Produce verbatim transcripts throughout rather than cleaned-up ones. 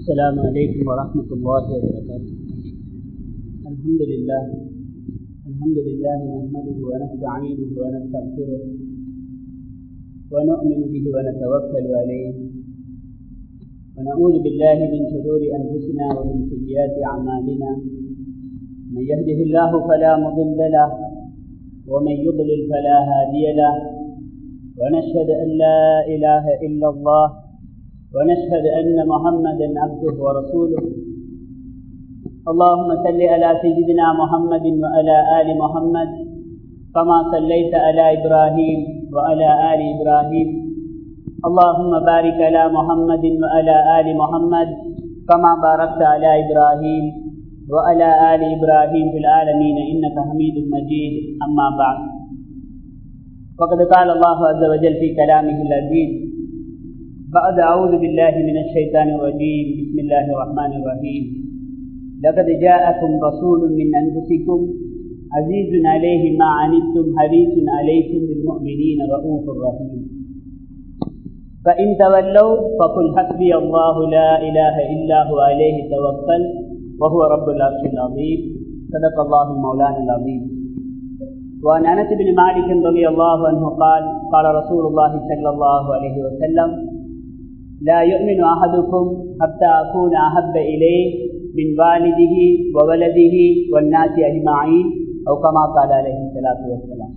السلام عليكم ورحمة الله وبركاته. الحمد لله الحمد لله نحمده ونستعينه ونستغفره ونؤمن به ونتوكل عليه ونعوذ بالله من شرور أنفسنا ومن سيئات أعمالنا. من يهده الله فلا مضل له ومن يضلل فلا هادي له، ونشهد أن لا إله إلا الله ونشهد أن محمدا عبده ورسوله. اللهم صل على سيدنا محمد وعلى آل محمد كما صليت على إبراهيم وعلى آل إبراهيم. اللهم بارك على محمد وعلى آل محمد كما باركت على إبراهيم وعلى آل إبراهيم في العالمين إنك حميد مجيد. أما بعد، فقد قال الله عز وجل في كلامه العزيز بعد أعوذ بالله من الشيطان الرجيم. بسم الله الرحمن الرحيم. لقد جاءكم رسول من أنفسكم عزيز عليه ما عنتم حريص عليكم بالمؤمنين رؤوف رحيم. فإن تولوا فقل حسبي الله لا إله إلا هو عليه توكل وهو رب العرش العظيم. صدق الله المولان العظيم. وعن أنس بن مالك رضي الله عنه قال قال رسول الله صلى الله عليه وسلم: لا يؤمن أحدكم حتى أكون أحب إليه من والده وولده والناس أجمعين أو كما قال عليه الصلاة والسلام.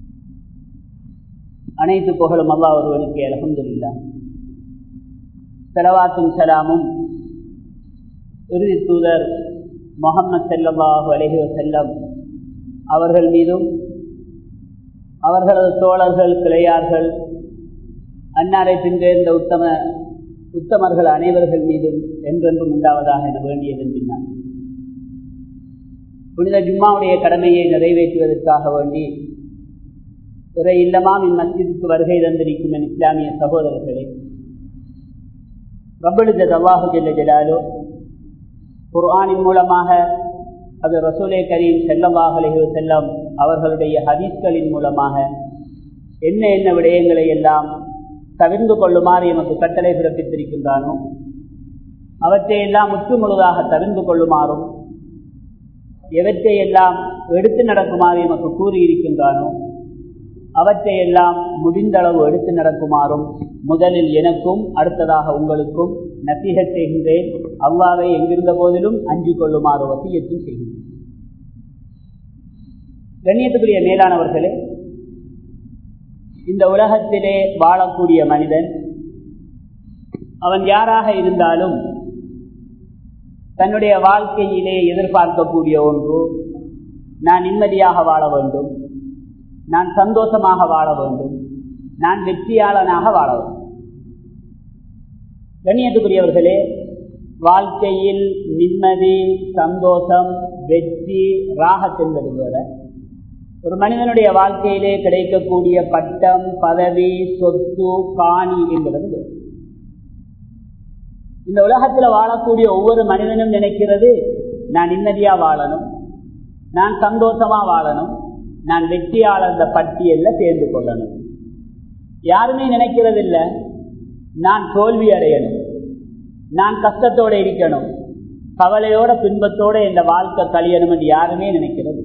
அனைத்து புகழும் அல்லாஹ் ஒருவனுக்கே. அல்ஹம்துலில்லாஹ். ஸலவாத்தும் ஸலாமும் இறுதி தூதர் முஹம்மது ஸல்லல்லாஹு அலைஹி வஸல்லம் அவர்கள் மீதும் அவர்களது தோழர்கள் கிளையார்கள் அன்னாரை பின்தேர்ந்த உத்தம உத்தமர்கள் அனைவர்கள் மீதும் என்றென்றும் உண்டாவதாக என வேண்டியதன் பின்னால் புனித ஜும்மாவுடைய கடமையை நிறைவேற்றுவதற்காக வேண்டி பிற இல்லமாம் இம்மஸ்ஜிதுக்கு வருகை தந்திருக்கும் என் இஸ்லாமிய சகோதரர்களே, ரப்பல் இஸ்ஸத் அல்லாஹு ஜல்ல ஜலாலு குர்ஆனின் மூலமாக, அது ரசூலே கரீம் ஸல்லல்லாஹு அலைஹி வஸல்லம் அவர்களுடைய ஹதீஸ்களின் மூலமாக என்ன என்ன விடயங்களை எல்லாம் தவிர்ந்து கொள்ளுமாறு எமக்கு கட்டளை பிறப்பித்திருக்கின்றானோ அவற்றையெல்லாம் முற்று முழுதாக தவிர்ந்து கொள்ளுமாறும், எவற்றையெல்லாம் எடுத்து நடக்குமாறு எமக்கு கூறியிருக்கின்றானோ அவற்றையெல்லாம் முடிந்தளவு எடுத்து நடக்குமாறும் முதலில் எனக்கும் அடுத்ததாக உங்களுக்கும் நசீஹத் செய்கின்றேன். அல்லாஹ்வை எங்கிருந்த போதிலும் அஞ்சு கொள்ளுமாறு வசியத்தும் செய்கின்றேன். கண்ணியத்துக்குரிய மேலானவர்களே, இந்த உலகத்திலே வாழக்கூடிய மனிதன் அவன் யாராக இருந்தாலும் தன்னுடைய வாழ்க்கையிலே எதிர்பார்க்கக்கூடிய ஒன்று, நான் நிம்மதியாக வாழ வேண்டும், நான் சந்தோஷமாக வாழ வேண்டும், நான் வெற்றியாளனாக வாழ வேண்டும். கண்ணியத்துக்குரியவர்களே, வாழ்க்கையில் நிம்மதி, சந்தோஷம், வெற்றி, ராகத் என்பது போல ஒரு மனிதனுடைய வாழ்க்கையிலே கிடைக்கக்கூடிய பட்டம், பதவி, சொத்து, காணி என்பது போல இந்த உலகத்தில் வாழக்கூடிய ஒவ்வொரு மனிதனும் நினைக்கிறது, நான் நிம்மதியா வாழணும், நான் சந்தோஷமா வாழணும், நான் வெற்றியாளர் பட்டியல்ல சேர்ந்து கொள்ளணும். யாருமே நினைக்கிறது இல்லை நான் தோல்வி அடையணும், நான் கஷ்டத்தோட இருக்கணும், கவலையோட துன்பத்தோட இந்த வாழ்க்கை கழியணும் என்று யாருமே நினைக்கிறது.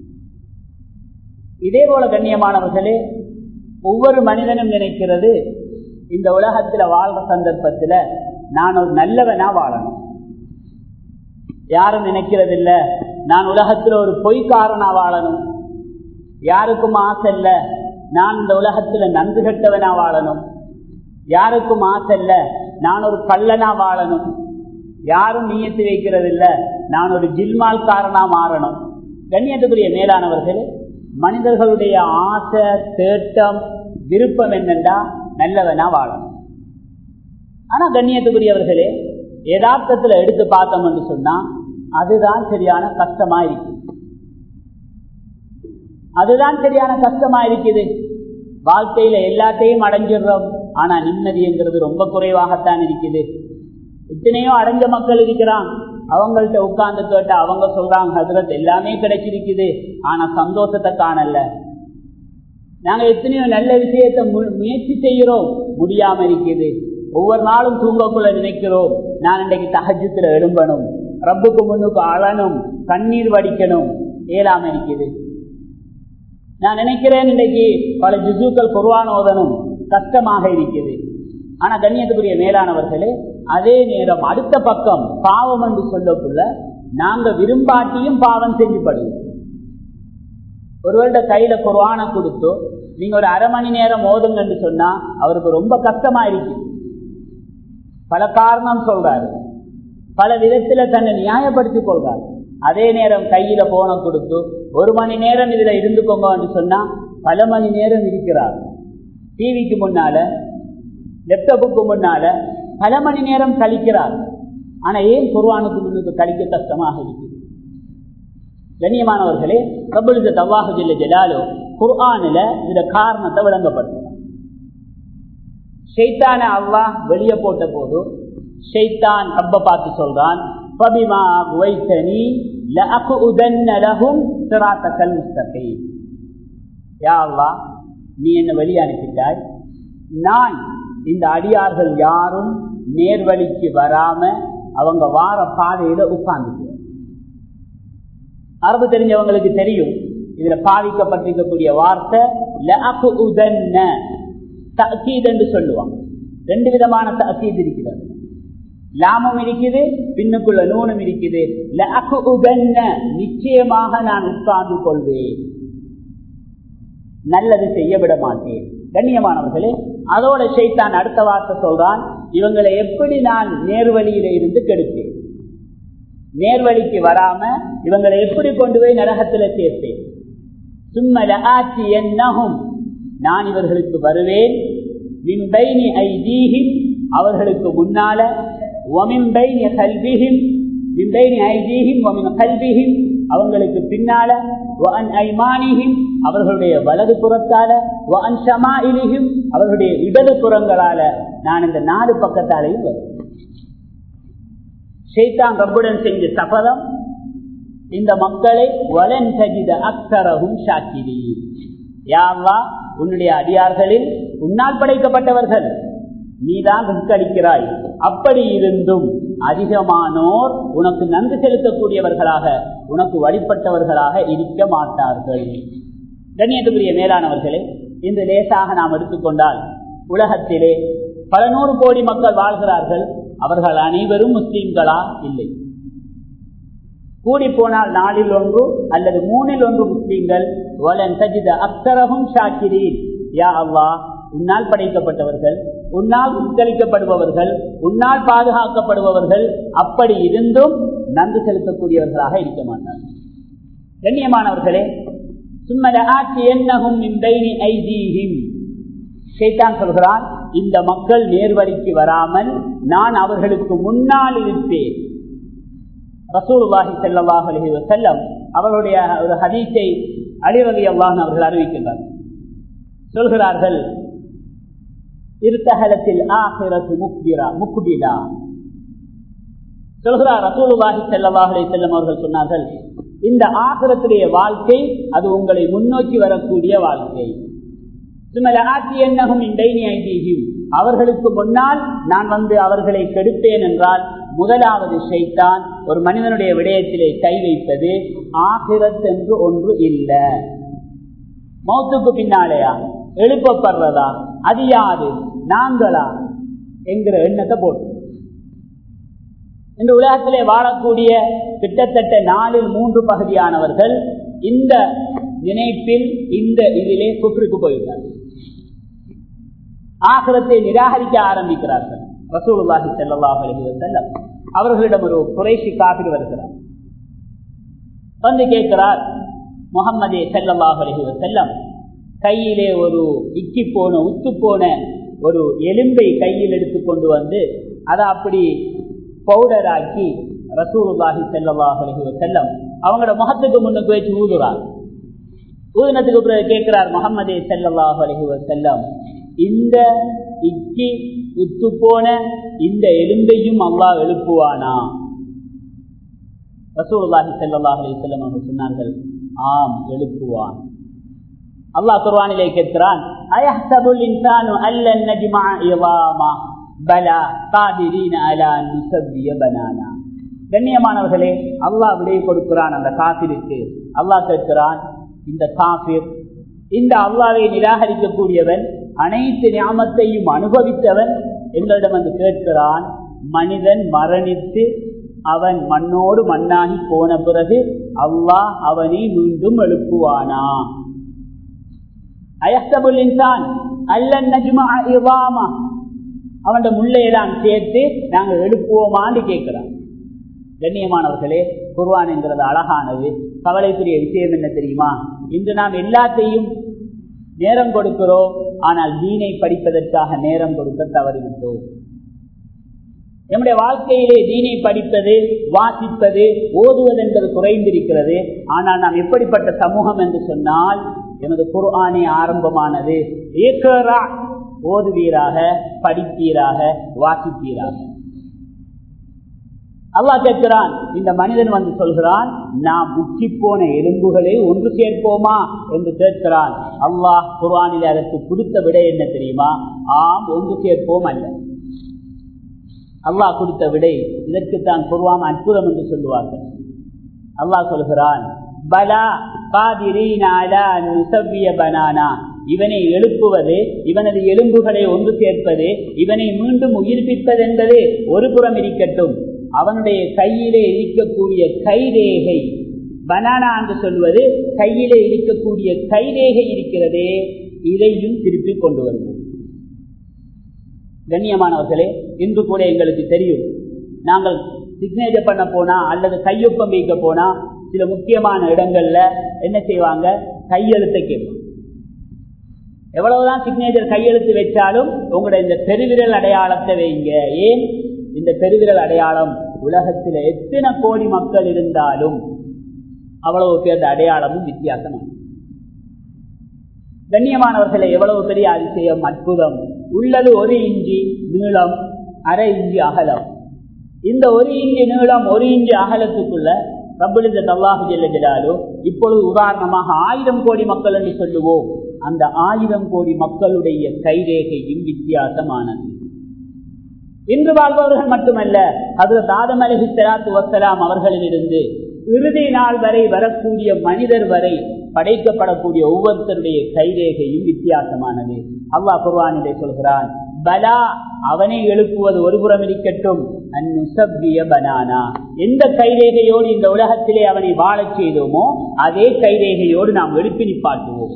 இதே போல கண்ணியமானவர்களே, ஒவ்வொரு மனிதனும் நினைக்கிறது, இந்த உலகத்துல வாழ்ற சந்தர்ப்பத்துல நான் ஒரு நல்லவனா வாழணும். யாரும் நினைக்கிறது இல்ல நான் உலகத்துல ஒரு பொய்க்காரனா வாழணும். யாருக்கும் ஆசை இல்ல நான் இந்த உலகத்துல நன்றி கட்டவனா வாழணும். யாருக்கும் ஆசை இல்ல நான் ஒரு கள்ளனா வாழணும். யாரும் நியத்து வைக்கிறது இல்ல நான் ஒரு ஜில்மால்காரனா மாறணும். கண்ணியத்துக்குரிய மேலானவர்களே, மனிதர்களுடைய ஆசை, தேட்டம், விருப்பம் என்னென்றா நல்லவனா வாழணும். ஆனா கண்ணியத்துக்குரியவர்களே, யதார்த்தத்துல எடுத்து பார்த்தோம் என்று சொன்னா அதுதான் சரியான கஷ்டமா இருக்கு. அதுதான் சரியான கஷ்டமா இருக்குது. வாழ்க்கையில எல்லாத்தையும் அடைஞ்சிடுறோம், ஆனா நிம்மதி என்கிறது ரொம்ப குறைவாகத்தான் இருக்குது. எத்தனையோ அடைஞ்ச மக்கள் இருக்கிறான், அவங்கள்ட்ட உட்கார்ந்து கேட்ட அவங்க சொல்றாங்க, ஹஜ்ரத் எல்லாமே கிடைச்சிருக்குது, ஆனா சந்தோஷத்தை காணல. நாங்க எத்தனையோ நல்ல விஷயத்தை முயற்சி செய்கிறோம், முடியாம இருக்குது. ஒவ்வொரு நாளும் தூங்கக்குள்ள நினைக்கிறோம், நான் இன்றைக்கு தஹஜ்ஜுல எழும்பணும், ரப்புக்கு முன்னுக்கு அழணும், கண்ணீர் வடிக்கணும், ஏலாம இருக்குது. நான் நினைக்கிறேன் இன்றைக்கு பல ஜுசுக்கள் குர்ஆன் ஓதணும், கஷ்டமாக இருக்குது. ஆனா கண்ணியத்துக்குரிய மேலானவர்களே, அதே நேரம் அடுத்த பக்கம் பாவம் என்று சொல்லக்குள்ள நாங்க விரும்பாட்டியும் பாவம் செஞ்சுப்படுவோம். ஒருவருடைய கையில குர்ஆனை கொடுத்தோ நீங்க ஒரு அரை மணி நேரம் ஓதுங்க என்று சொன்னா அவருக்கு ரொம்ப கஷ்டமா இருக்கு. பல காரணம் சொல்றாரு, பல விதத்துல தன்னை நியாயப்படுத்திக் கொள்றாரு. அதே நேரம் கையில போன கொடுத்து ஒரு மணி நேரம் இதுல இருந்துக்கோங்க என்று சொன்னா பல மணி நேரம் இருக்கிறார். டிவிக்கு முன்னால, லேப்டாப்புக்கு முன்னால பல மணி நேரம் கழிக்கிறார். ஆனா ஏன் குர்ஆனுக்கு முன்னுக்கு கழிக்க கஷ்டமாக இருக்கு? கண்ணியமானவர்களே, ரப்பல் இஸ்ஸத் அல்லாஹ் ஜல்ல ஜலாலுஹு குர்ஆனில இந்த காரணத்தை விளங்கப்படுத்துறார். ஷைத்தானை அல்லாஹ் வெளியே போட்ட போது ஷைத்தான் ரப்ப பார்த்து சொல்றான், ஃபபிமா அக்வைதனி லஅக்உதன்ன லஹும் ஸிராத்தல் முஸ்தகீம். யா அல்லாஹ், நீ என்ன வெளியே அனுப்பிட்டாய், நான் இந்த அடியார்கள் யாரும் நேர்வழிக்கு வராம அவங்க வார பாதையில உட்கார்ந்து. அரபு தெரிஞ்சவங்களுக்கு தெரியும், இதுல பாவிக்கப்பட்டிருக்கக்கூடிய வார்த்தை லஅக்உதன்ன, தஅக்கீத் என்று சொல்லுவாங்க. ரெண்டு விதமான தஅக்கீத் இருக்கிறது. லாமும் இருக்குது, பின்னுக்குள்ள நூனும் இருக்குது. லஅக்உதன்ன, நிச்சயமாக நான் உட்கார்ந்து கொள்வேன், நல்லது செய்ய விட மாட்டேன். கண்ணியமானவர்களே, அதோட ஷைத்தான் அடுத்த வார்த்தை சொல்றான், இவங்களை எப்படி நான் நேர்வழியில இருந்து கெடுப்பேன், நேர்வழிக்கு வராம இவங்களை எப்படி கொண்டு போய் நரகத்துல சேர்ப்பேன். சும்ம லஆத்தியன்னஹும், நான் இவர்களுக்கு வருவேன், மின் பைனி ஐதீஹிம், அவர்களுக்கு முன்னால, வமின் பைனி கல்பிஹிம், மின் பைனி ஐதீஹிம் வமின் கல்பிஹிம், அவங்களுக்கு பின்னால, வஅன் ஐமானிஹிம், அவர்களுடைய வலது புறத்தால, வஅன் ஷமாயிலிஹிம், அவர்களுடைய இடது புறங்களால, நான் இந்த நாலு பக்கத்தாலையும் வருவேன். ஷைத்தான் ரப்புடன் செஞ்ச சபதம், இந்த மக்களை வலன் தஜித அக்ஸரஹும் ஷாக்கிரீன். யா அல்லாஹ், உன்னுடைய அடியார்களில் உன்னால் படைக்கப்பட்டவர்கள் நீதான் ரிஸ்கடிக்கிறாய், அப்படி இருந்தும் அதிகமானோர் உனக்கு நன்றி செலுத்தக்கூடியவர்களாக, உனக்கு வழிபட்டவர்களாக இருக்க மாட்டார்கள். கண்ணியத்துக்குரிய மேலானவர்களே, இந்த லேசாக நாம் எடுத்துக்கொண்டால் உலகத்திலே பல நூறு கோடி மக்கள் வாழ்கிறார்கள். அவர்கள் அனைவரும் முஸ்லீம்களா? இல்லை. கூடி போனால் நாலில் ஒன்று அல்லது மூணில் ஒன்று முஸ்லீம்கள். வலன் தஜித அக்ஸரஹும் ஷாக்கிரீன். யா அல்லாஹ், உன்னால் படைக்கப்பட்டவர்கள், உன்னால் உட்கரிக்கப்படுபவர்கள், உன்னால் பாதுகாக்கப்படுபவர்கள், அப்படி இருந்தும் நன்றி செலுத்தக்கூடியவர்களாக இருக்க மாட்டார்கள். கண்ணியமானவர்களே, சும்ம லஆத்தியன்னஹும் மின் பைனி ஐதீஹிம், ஷைத்தான் சொல்கிறான், இந்த மக்கள் நேர்வழிக்கு வராமல் நான் அவர்களுக்கு முன்னால் இருப்பேன். ரசூலுல்லாஹி ஸல்லல்லாஹு அலைஹி வஸல்லம் அவர்களுடைய ஒரு ஹதீஸை அலி ரலியல்லாஹு அன்ஹு அவர்கள் அறிவிக்கின்றார். சொல்கிறார்கள், இர்தஹலத்தில் ஆகிரத்து முக்பிரா முக்பிலா. சொல்கிறார் ரசூலுல்லாஹி ஸல்லல்லாஹு அலைஹி வஸல்லம் அவர்கள் சொன்னார்கள், இந்த ஆகிரத்துடைய வாழ்க்கை அது உங்களை முன்னோக்கி வரக்கூடிய வாழ்க்கை. அவர்களுக்கு முன்னால் நான் வந்து அவர்களை கெடுப்பேன் என்றால், முதலாவது ஷைத்தான் ஒரு மனிதனுடைய விடயத்திலே கை வைப்பது ஆகிரத் என்று ஒன்று இல்லை. மௌத்துக்கு பின்னாலேயா, எழுப்பப்படுறதா, அது யாது, நாங்களா என்கிற எண்ணத்தை போட்டு இந்த உலகத்திலே வாழக்கூடிய கிட்டத்தட்ட நாலில் மூன்று பகுதியானவர்கள் இந்த நினைப்பில், இந்த இதிலே குஃப்ருக்கு போயிருக்கிறார்கள். ஆகிரத்தை நிராகரிக்க ஆரம்பிக்கிறார்கள். ரசூலுல்லாஹி ஸல்லல்லாஹு அலைஹி வஸல்லம் அவர்களிடம் ஒரு குறைஷி காஃபிர் வருகிறார். வந்து கேட்கிறார், முஹம்மதே ஸல்லல்லாஹு அலைஹி வஸல்லம், கையிலே ஒரு இக்கி போன உத்து போன ஒரு எலும்பை கையில் எடுத்து கொண்டு வந்து அதை அப்படி பவுடர் ஆக்கி ரசூலுல்லாஹி ஸல்லல்லாஹு அலைஹி வஸல்லம் அவங்களோட முகத்துக்கு முன்னுக்கு வச்சு ஊதுறார். ஊதினத்துக்கு பிறகு கேட்கிறார், முஹம்மதே ஸல்லல்லாஹு அலைஹி வஸல்லம், இந்த இக்கி உத்து போன இந்த எலும்பையும் அல்லாஹ் எழுப்புவானா? ரசூலுல்லாஹி ஸல்லல்லாஹு அலைஹி வஸல்லம் அவர்கள் சொன்னார்கள், ஆம், எழுப்புவான். அல்லாஹ் குர்ஆனிலே கேட்கிறான், அயஹ்சபுல் இன்சானு அல்லன் நஜ்மஅ இஸாமா, பலா காதிரீன அலா நுஸவ்விய பனானா. கண்ணியமானவர்களே, அல்லாஹ் விடை கொடுக்கிறான் அந்த காஃபிருக்கு. அல்லாஹ் கேட்கிறான், இந்த காஃபிர், இந்த அல்லாஹ்வை நிராகரிக்கக்கூடியவன், அனைத்து நியாமத்தையும் அனுபவித்தவன் எங்களிடம் வந்து கேட்கிறான், மனிதன் மரணித்து அவன் மண்ணோடு மண்ணாகி போன பிறகு அல்லாஹ் அவனை மீண்டும் எழுப்புவானா? அயஹ்சபுல் இன்சான் அல்லன் நஜ்மஅ இஸாமா, அவன் முள்ளையெல்லாம் சேர்த்து நாங்கள் எழுப்புவோமான்னு கேட்கிறான். கண்ணியமானவர்களே, குர்ஆன் என்கிறது அழகானது. கவலைக்குரிய விஷயம் என்ன தெரியுமா? இன்று நாம் எல்லாத்தையும் நேரம் கொடுக்கிறோம், ஆனால் தீனை படிப்பதற்காக நேரம் கொடுக்க தவறிவிட்டோம். நம்முடைய வாழ்க்கையிலே தீனை படிப்பது, வாசிப்பது, ஓதுவது என்பது குறைந்திருக்கிறது. ஆனால் நாம் எப்படிப்பட்ட சமூகம் என்று சொன்னால், எமது குர்ஆனே ஆரம்பமானது. இக்ரா, ஓதுவீராக, படிப்பீராக, வாசிப்பீராக. அல்லாஹ் கேட்கிறான், இந்த மனிதன் வந்து சொல்கிறான், நாம் உச்சி போன எலும்புகளை ஒன்று சேர்ப்போமா என்று கேட்கிறான். அல்லாஹ் குர்ஆனில் அதற்கு கொடுத்த விடை என்ன தெரியுமா? ஆம், ஒன்று சேர்ப்போம் அல்ல. அல்லாஹ் கொடுத்த விடை இதற்குத்தான் குர்ஆன் அற்புதம் என்று சொல்லுவார்கள். அல்லாஹ் சொல்கிறான், பலா காதிரீன அலா நுஸவ்விய பனானா, இவனை எழுப்புவது, இவனது எலும்புகளை ஒன்று சேர்ப்பது, இவனை மீண்டும் உயிர்ப்பிப்பது என்பது ஒரு புறம் இருக்கட்டும், அவனுடைய கையிலே இருக்கக்கூடிய கைரேகை, பனானா என்று சொல்வது கையிலே இருக்கக்கூடிய கைரேகை இருக்கிறதே, இதையும் திருப்பி கொண்டு வருவோம். கண்ணியமானவர்களே, இன்று கூட எங்களுக்கு தெரியும், நாங்கள் சிக்னேச்சர் பண்ண போனா அல்லது கையொப்பம் வைக்க போனா சில முக்கியமான இடங்கள்ல என்ன செய்வாங்க? கையெழுத்தை கேட்பாங்க. எவ்வளவுதான் சிக்னேச்சர் கையெழுத்து வச்சாலும் உங்களுடைய இந்த பெருவிரல் அடையாளத்தை வைங்க. ஏன்? இந்த பெருவிரல் அடையாளம் உலகத்தில் எத்தனை கோடி மக்கள் இருந்தாலும் அவ்வளவு பேர் அடையாளமும் வித்தியாசம். கண்ணியமானவர்களை, எவ்வளவு பெரிய அதிசயம், அற்புதம்! உள்ளது ஒரு இஞ்சி நீளம், அரை இஞ்சி அகலம். இந்த ஒரு இஞ்சி நீளம், ஒரு இஞ்சி அகலத்துக்குள்ள ரப்பல் இஸ்ஸத் அல்லாஹ் ஜல்ல ஜலாலுஹு இப்பொழுது உதாரணமாக ஆயிரம் கோடி மக்கள் என்று சொல்லுவோம். அந்த ஆயிரம் கோடி மக்களுடைய கைரேகையும் வித்தியாசமானது. இன்று வாழ்பவர்கள் மட்டுமல்ல, ஹஜ்ரத் ஆதம் அலைஹிஸ்ஸலாத்து வஸ்ஸலாம் அவர்களிலிருந்து இறுதி நாள் வரை வரக்கூடிய மனிதர் வரை படைக்கப்படக்கூடிய ஒவ்வொருத்தருடைய கைரேகையும் வித்தியாசமானது. அல்லாஹ் குர்ஆனிலே சொல்கிறான், பலா, அவனை எழுப்புவது ஒருபுறம் இருக்கட்டும், அன்னுஸவ்விய பனானா, எந்த கைரேகையோடு இந்த உலகத்திலே அவனை வாழச் செய்தோமோ அதே கைரேகையோடு நாம் எழுப்பி நிப்பாட்டுவோம்.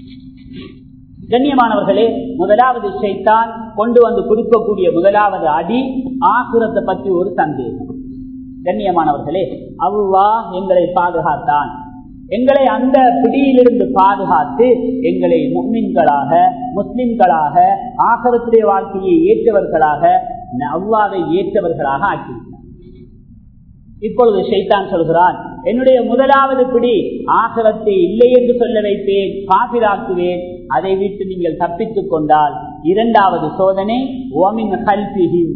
கண்ணியமானவர்களே, முதலாவது ஷைத்தான் கொண்டு வந்து கொடுக்கக்கூடிய முதலாவது அடி ஆகிரத்தை பற்றி ஒரு சந்தேகம். கண்ணியமானவர்களே, அல்லாஹ் எங்களை பாதுகாத்தான். எங்களை அந்த பிடியிலிருந்து பாதுகாத்து எங்களை முஃமின்களாக, முஸ்லிம்களாக, ஆகிரத்துடைய வாழ்க்கையை ஏற்றவர்களாக, அல்லாஹ்வை ஏற்றவர்களாக ஆக்கிவிட்டார். இப்பொழுது ஷைத்தான் சொல்கிறான், என்னுடைய முதலாவது பிடி ஆகிரத்தை இல்லை என்று சொல்ல வைப்பேன், காபிராக்குவேன், அதை விட்டு நீங்கள் தப்பித்துக் கொண்டால் இரண்டாவது சோதனை, வமின் கல்பிஹிம்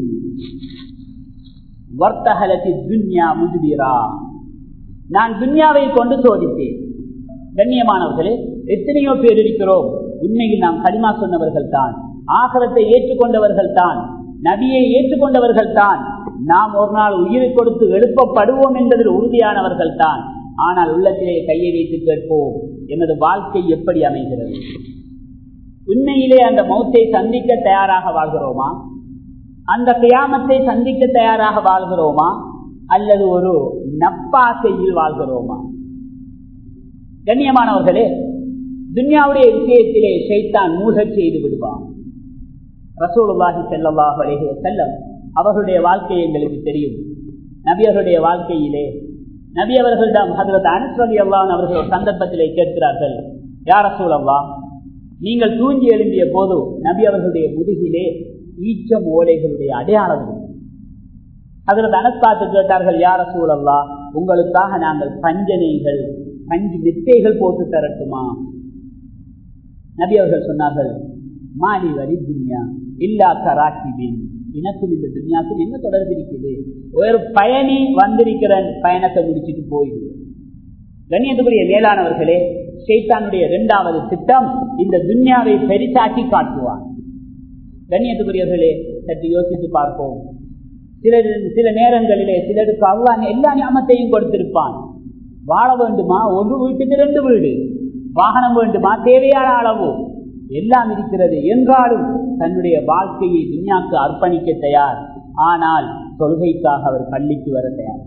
வர்த்தஹலத்தி துன்யா முத்பிரா, நான் துன்யாவை கொண்டு சோதித்தேன். கண்ணியமானவர்களே, எத்தனையோ பேர் இருக்கிறோம், உண்மையில் நாம் கலிமா சொன்னவர்கள் தான், ஆகிரத்தை ஏற்றுக்கொண்டவர்கள் தான், நபியை ஏற்றுக்கொண்டவர்கள் தான், நாம் ஒரு நாள் உயிரை கொடுத்து எழுப்பப்படுவோம் என்பதில் உறுதியானவர்கள் தான். ஆனால் உள்ளத்திலே கையை வைத்து கேட்போம், எனது வாழ்க்கை எப்படி அமைகிறது? உண்மையிலே அந்த மௌத்தை சந்திக்க தயாராக வாழ்கிறோமா? அந்த கியாமத்தை சந்திக்க தயாராக வாழ்கிறோமா? அல்லது ஒரு நப்பாசையில் வாழ்கிறோமா? கண்ணியமானவர்களே, துன்யாவுடைய விஷயத்திலே ஷைத்தான் மூழ்கச் செய்து விடுவான். ரசூலுல்லாஹி ஸல்லல்லாஹு அலைஹி வஸல்லம் அவர்களுடைய வாழ்க்கை எங்களுக்கு தெரியும். நபி அவர்களுடைய வாழ்க்கையிலே நபி அவர்களிடம் ஹஜ்ரத் அனஸ் ரலியல்லாஹு அன்ஹு அவர்கள் ஒரு சந்தர்ப்பத்திலே கேட்கிறார்கள், யா ரசூலல்லாஹ், நீங்கள் தூங்கி எழும்பிய போது நபி அவர்களுடைய முதுகிலே ஈச்சம் ஓலைகளுடைய அடையாளம். ஹஜ்ரத் அனஸ் பார்த்து கேட்டார்கள், யா ரசூலல்லாஹ், உங்களுக்காக நாங்கள் பஞ்சனைகள், பஞ்சு மெத்தைகள் போட்டு தரட்டுமா? நபி அவர்கள் சொன்னார்கள், மாலி வரி துன்யா இல்லா கராக்கிபின், எனக்கும் இந்த துன்யாவுக்கும் என்ன தொடர்பு இருக்குது? ஒரு பயணி வந்திருக்கிறன், பயணத்தை முடிச்சுட்டு போயிடுவேன். கண்ணியத்துக்குரிய மேலானவர்களே, ஷைத்தானுடைய இரண்டாவது திட்டம் இந்த துன்யாவை பெரிசாக்கி காட்டுவான். கண்ணியத்துக்குரியவர்களே, சற்று யோசித்து பார்ப்போம். சில சில நேரங்களிலே சிலருக்கு அல்லாஹ் எல்லா நியமத்தையும் கொடுத்திருப்பான். வாழ வேண்டுமா, ஒரு வீட்டுக்கு ரெண்டு வீடு, வாகனம் வேண்டுமா, தேவையான அளவு எல்லாம் இருக்கிறது என்றாலும் தன்னுடைய வாழ்க்கையை துன்யாவுக்கு அர்ப்பணிக்க தயார். ஆனால் தொழுகைக்காக அவர் பள்ளிக்கு வர தயார்.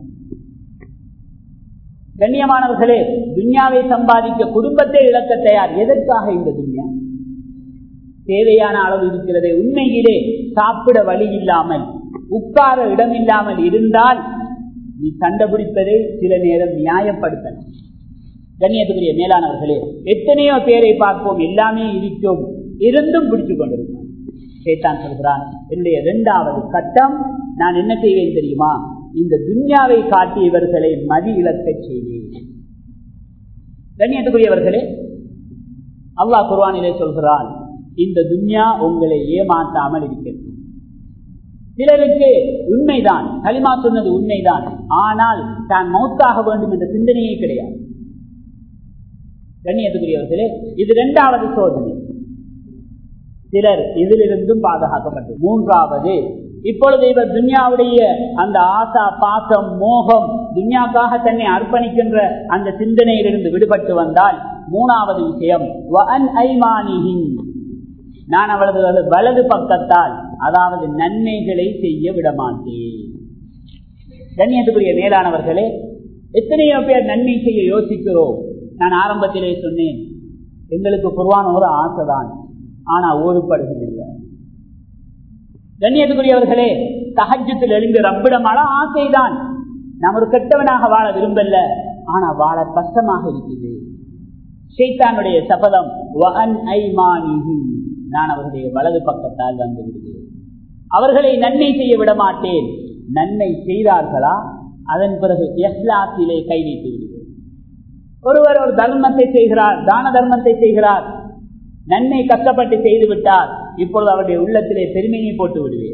கண்ணியமானவர்களே, துன்யாவை சம்பாதிக்க குடும்பத்தை இழக்க தயார். எதற்காக இந்த துன்யா? தேவையான அளவு இருக்கிறது. உண்மையிலே சாப்பிட வழி இல்லாமல் உட்கார இடம் இல்லாமல் இருந்தால் நீ கண்டுபிடிப்பதை சில நேரம் நியாயப்படுத்தலாம். கண்ணியத்துக்குரிய மேலானவர்களே, எத்தனையோ பேரை பார்ப்போம், எல்லாமே இருக்கும், இருந்தும் பிடிச்சு கொண்டிருப்பான். சேத்தான் சொல்கிறான், என்னுடைய இரண்டாவது கட்டம் நான் என்ன செய்வேன் தெரியுமா? இந்த துன்யாவை காட்டி இவர்களை மதி இழக்க செய்வேன். கண்ணியத்துக்குரியவர்களே, அல்லாஹ் குர்ஆனிலே சொல்கிறான், இந்த துன்யா உங்களை ஏமாற்றாமல் இருக்கட்டும். சிலருக்கு உண்மைதான், கலிமா சொன்னது உண்மைதான், ஆனால் தான் மௌத்தாக வேண்டும் என்ற சிந்தனையே கிடையாது. கண்ணியத்துக்குரியவர்களே, இது இரண்டாவது சோதனை. சிலர் இதிலிருந்தும் பாதுகாக்கப்பட்டது. மூன்றாவது, இப்பொழுது இவர் துன்யாவுடைய அந்த ஆசா, பாசம், மோகம், துன்யாக்காக தன்னை அர்ப்பணிக்கின்ற அந்த சிந்தனையிலிருந்து விடுபட்டு வந்தால் மூணாவது விஷயம், நான் அவளது வலது பக்கத்தால், அதாவது நன்மைகளை செய்ய விடமாட்டேன். கண்ணியத்துக்குரிய மேலானவர்களே, எத்தனையோ பேர் நன்மை செய்ய யோசிக்கிறோம். நான் ஆரம்பத்திலே சொன்னேன், எங்களுக்கு குர்ஆன் ஒரு ஆசைதான், ஆனா ஓடுபடுவதில்லை. கண்ணியத்துக்குரியவர்களே, தஹஜ்ஜுதில் எழுந்து ரப்பிடமான ஆசைதான். நாம் ஒரு கெட்டவனாக வாழ விரும்பல, ஆனா வாழ கஷ்டமாக இருக்குது. ஷைத்தானுடைய சபதம், நான் அவர்களுடைய வலது பக்கத்தால் வந்து விடுகிறேன், அவர்களை நன்மை செய்ய விட மாட்டேன். நன்மை செய்தார்களா, அதன் பிறகு இஹ்லாஸிலே கை வைத்து விடுவேன். ஒருவர் ஒரு தர்மத்தை செய்கிறார், தான தர்மத்தை செய்கிறார், நன்மை கஷ்டப்பட்டு செய்து விட்டார், இப்பொழுது அவருடைய உள்ளத்திலே பெருமையை போட்டு விடுவேன்.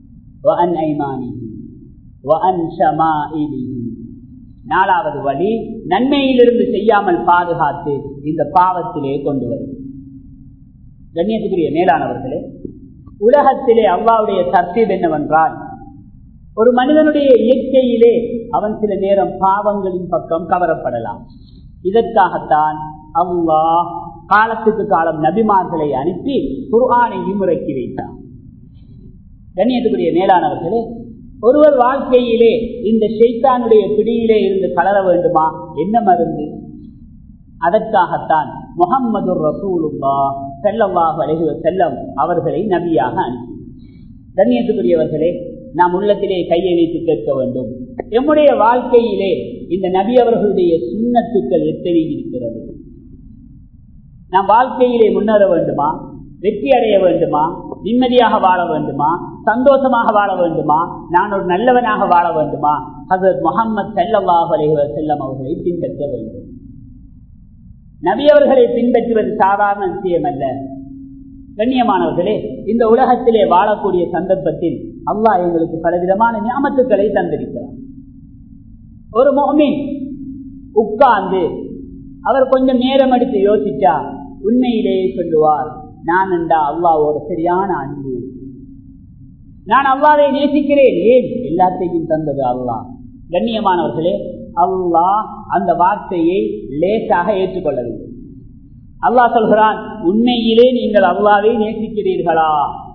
நாலாவது வழி, நன்மையிலிருந்து செய்யாமல் பாதுகாத்து இந்த பாவத்திலே கொண்டு வரும். கண்ணியத்துக்குரிய மேலானவர்களே, உலகத்திலே அல்லாஹ்வுடைய தர்த்தீப் என்னவென்றால், ஒரு மனிதனுடைய இயற்கையிலே அவன் சில நேரம் பாவங்களின் பக்கம் கவரப்படலாம். இதற்காகத்தான் அல்லாஹ் காலத்துக்கு காலம் நபிமார்களை அனுப்பி குர்ஆனை இமுறைக்கி வைத்தார். கண்ணியத்துக்குரிய மேலானவர்களே, ஒருவர் வாழ்க்கையிலே இந்த ஷைத்தானுடைய பிடியிலே இருந்து கலர வேண்டுமா? என்ன மருந்து? அதற்காகத்தான் முஹம்மது ரசூலுல்லாஹ் ஸல்லல்லாஹு அலைஹி வஸல்லம் அவர்களை நபியாக அனுப்பி. கண்ணியத்துக்குரியவர்களே, நாம் உள்ளத்திலே கையை வைத்து கேட்க வேண்டும், எம்முடைய வாழ்க்கையிலே இந்த நபி அவர்களுடைய சுன்னத்துக்கள் எத்தனை இருக்கிறது? நாம் வாழ்க்கையிலே முன்னேற வேண்டுமா, வெற்றி அடைய வேண்டுமா, நிம்மதியாக வாழ வேண்டுமா, சந்தோஷமாக வாழ வேண்டுமா, நான் ஒரு நல்லவனாக வாழ வேண்டுமா, ஹஜ்ரத் முஹம்மது ஸல்லல்லாஹு அலைஹி வஸல்லம் அவர்களை பின்பற்ற வேண்டும். நபி அவர்களை பின்பற்றுவது சாதாரண விஷயம் அல்ல. கண்ணியமானவர்களே, இந்த உலகத்திலே வாழக்கூடிய சந்தர்ப்பத்தில் அல்லாஹ் எங்களுக்கு பலவிதமான நியமத்துக்களை தந்திருக்கிறார். ஒரு முஃமின் உட்கார்ந்து அவர் கொஞ்சம் நேரம் எடுத்து யோசிச்சா உண்மையிலேயே சொல்லுவார், நான் என்றா அல்லாஹ்வோட சரியான அன்பு, நான் அல்லாஹ்வை நேசிக்கிறேன். ஏன்? எல்லாத்தையும் தந்தது அல்லாஹ். கண்ணியமானவர்களே, அல்லாஹ் அந்த வார்த்தையை லேசாக ஏற்றுக்கொள்ளவில்லை. அல்லாஹ் சொல்கிறான், உண்மையிலே நீங்கள் அல்லாஹ்வை நேசிக்கிறீர்களா?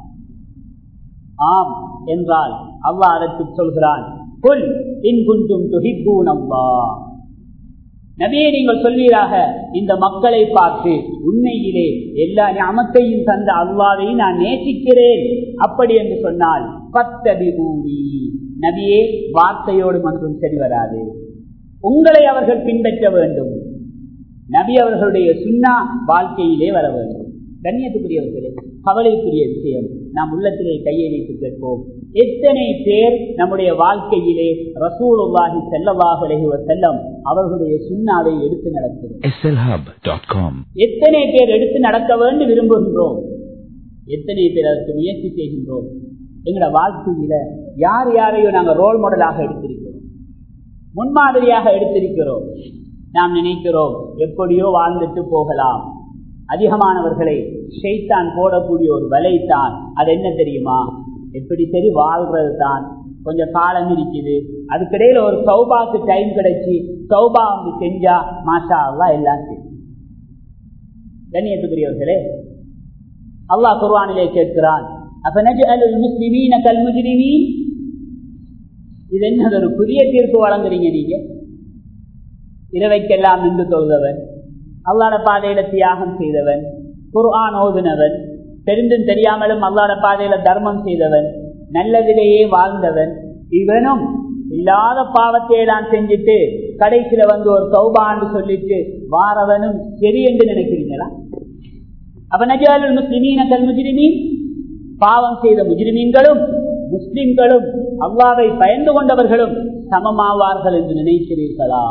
ஆம் என்றால் அல்லாஹ் அதற்கு சொல்கிறான், குல் இன் குன்தும் துஹிப்பூனல்லாஹ், நபியே நீங்கள் சொல்வீராக இந்த மக்களை பார்த்து, உண்மையிலே எல்லா நியமத்தையும் தந்த அல்லாஹ்வை நான் நேசிக்கிறேன் அப்படி என்று சொன்னால் ஃபத்தபிஊனி, நபியே வார்த்தையோடு மட்டும் சரி வராது, உங்களை அவர்கள் பின்பற்ற வேண்டும். நபி அவர்களுடைய சுன்னா வாழ்க்கையிலே வர வேண்டும். கண்ணியத்துக்குரியவர்களே, கவலைக்குரிய விஷயம், நாம் உள்ளத்திலே கையை வைத்து கேட்போம், எத்தனை பேர் நம்முடைய வாழ்க்கையிலே ரசூலுல்லாஹி ஸல்லல்லாஹு அலைஹி வஸல்லம் அவர்களுடைய சுன்னாவை எடுத்து நடக்கிறோம்? S L hub dot com. எத்தனை பேர் எடுத்து நடக்க வேண்டும் விரும்புகின்றோம்? எத்தனை பேர் அதற்கு முயற்சி செய்கின்றோம்? எங்களோட வாழ்க்கையில யார் யாரையோ நாங்கள் ரோல் மாடலாக எடுத்திருக்கிறோம், முன்மாதிரியாக எடுத்திருக்கிறோம். நாம் நினைக்கிறோம் எப்படியோ வாழ்ந்துட்டு போகலாம். அதிகமானவர்களை ஷைத்தான் போடக்கூடிய ஒரு வலைத்தான். அது என்ன தெரியுமா? எப்படி சரி வாழ்றது தான், கொஞ்சம் காலம் இருக்குது, அதுக்கிடையில ஒரு சௌபாக்கு டைம் கிடைச்சி சௌபா வந்து செஞ்சா மாஷா அல்லாஹ் எல்லாம் சரி. கண்ணியத்துக்குரியவர்களே, அல்லாஹ் குர்ஆனிலே கேட்கிறான், அஃபனஜஅலுல் முஸ்லிமீன கல் முஜ்ரிமீன். இது என்னது ஒரு புதிய தீர்ப்பு வழங்குறீங்க நீங்க? இரவைக்கெல்லாம் நின்று தொழுதவன், அல்லாஹ்வுடைய பாதையில தியாகம் செய்தவன், குர்ஆன் ஓதுனவன், தெரிந்தும் தெரியாமலும் அல்லாஹ்வுடைய பாதையில தர்மம் செய்தவன், நல்லதிலேயே வாழ்ந்தவன், இவனும் இல்லாத பாவத்தை நான் செஞ்சுட்டு கடைசியில வந்து ஒரு தௌபான்னு சொல்லிட்டு வாரவனும் சரி என்று நினைக்கிறீங்களா? அப்ப நஜஅலுல் முஸ்லிமீன கல் முஜ்ரிமீன், பாவம் செய்த முஜ்ரிமீன்களும் முஸ்லிம்களும் அல்லாஹ்வை பயந்து கொண்டவர்களும் சமமாவார்கள் என்று நினைக்கிறீர்களா?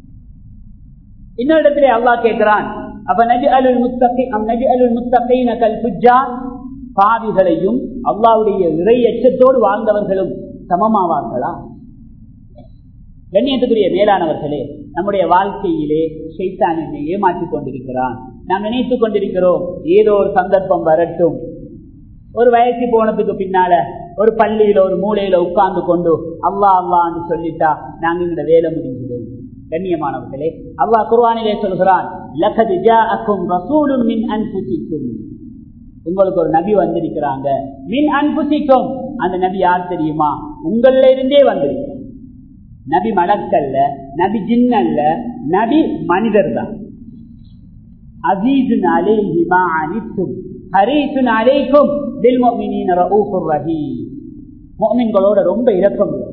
இன்னொரு இடத்திலே அல்லாஹ் கேட்கிறான், அப்ப நஜஅலுல் முத்தகி அம் நஜஅலுல் முத்தகீன கல் ஃபுஜ்ஜார், பாவிகளையும் அல்லாஹ்வுடைய இறை எச்சத்தோடு வாழ்ந்தவர்களும் சமமாவார்களா? கண்ணியத்துக்குரிய மேலானவர்களே, நம்முடைய வாழ்க்கையிலே ஷைத்தான் என்னை ஏமாற்றிக் கொண்டிருக்கிறான். நாம் நினைத்துக் கொண்டிருக்கிறோம் ஏதோ ஒரு சந்தர்ப்பம் வரட்டும், ஒரு வயசு போனதுக்கு பின்னால ஒரு பள்ளியில ஒரு மூலையில உட்கார்ந்து கொண்டு அல்லாஹ் அல்லாஹ்னு சொல்லிட்டா நாங்க இந்த வேலை முடிஞ்சிடும். கண்ணியமானவர்களே, அல்லாஹ் குர்ஆனிலே சொல்கிறான், லகத் ஜாஅக்கும் ரசூலுன் மின் அன்ஃபுசிக்கும், உங்களுக்கு ஒரு நபி வந்திருக்கிறாங்க. மின் அன்ஃபுசிக்கும், அந்த நபி யார் தெரியுமா? உங்கள இருந்தே வந்திருக்கிறார். நபி மலக்கல்ல, நபி ஜின்னல்ல, நபி மனிதர் தான். அஸீஸுன் அலைஹி மா அனித்தும் ஹரீஸுன் அலைக்கும் பில் முஃமினீன ரഊஃபுர் ரஹீம். முஃமின்களோட ரொம்ப இரக்கம் உள்ளவங்க,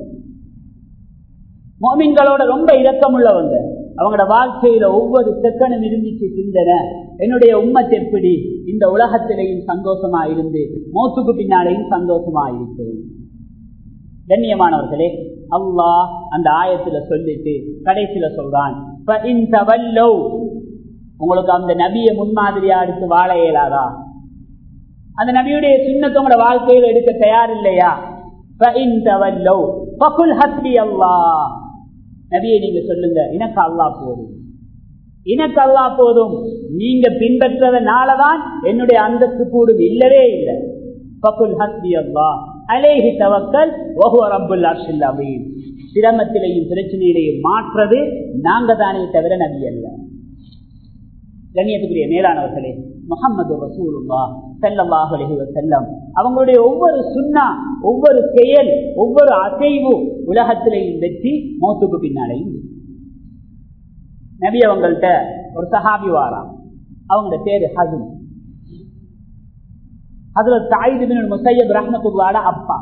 முஃமின்களோட ரொம்ப இரக்கம் உள்ளவங்க. அவங்களோட வாழ்க்கையில ஒவ்வொரு செகண்டும் இருந்துச்சு சிந்தனை, என்னுடைய உம்மத் எப்படி இந்த உலகத்திலேயும் சந்தோஷமா இருந்து மௌத்துக்கு பின்னாலேயும் சந்தோஷமா இருக்கும். கண்ணியமானவர்களே, அல்லாஹ் அந்த ஆயத்துல சொல்லிட்டு கடைசியில சொல்றான், உங்களுக்கு அந்த நபியை முன்மாதிரியா எடுத்து வாழ இயலாதா? அந்த நபியுடைய சுன்னத்தை உங்களோட வாழ்க்கையில எடுக்க தயார் இல்லையா? நபியை நீங்க சொல்லுங்க, எனக்கு அல்லாஹ் போதும், எனக்கு அல்லாஹ் போதும், நீங்க பின்பற்றதுனாலதான் என்னுடைய அந்தஸ்து கூடும், இல்லவே இல்லை. சிரமத்திலையும் பிரச்சனையிலையும் மாற்றது நாங்க தானே தவிர நபி அல்ல. கண்ணியத்துக்குரிய மேலானவர்களே, முஹம்மது ரசூலுல்லாஹ் ஸல்லல்லாஹு அலைஹி வஸல்லம் அவங்களுடைய ஒவ்வொரு சுன்னா, ஒவ்வொரு செயல், ஒவ்வொரு அசைவு உலகத்திலையும் வெற்றி, மௌத்துக்கு பின்னாலையும். நபி அவங்கள்ட்ட ஒரு சஹாபி வாராம், அவங்க பேரு ஹஸன். ஹஜ்ரத் சயீத் இப்னு முஸய்யப் ரஹ்மத்துல்லாஹி அப்பா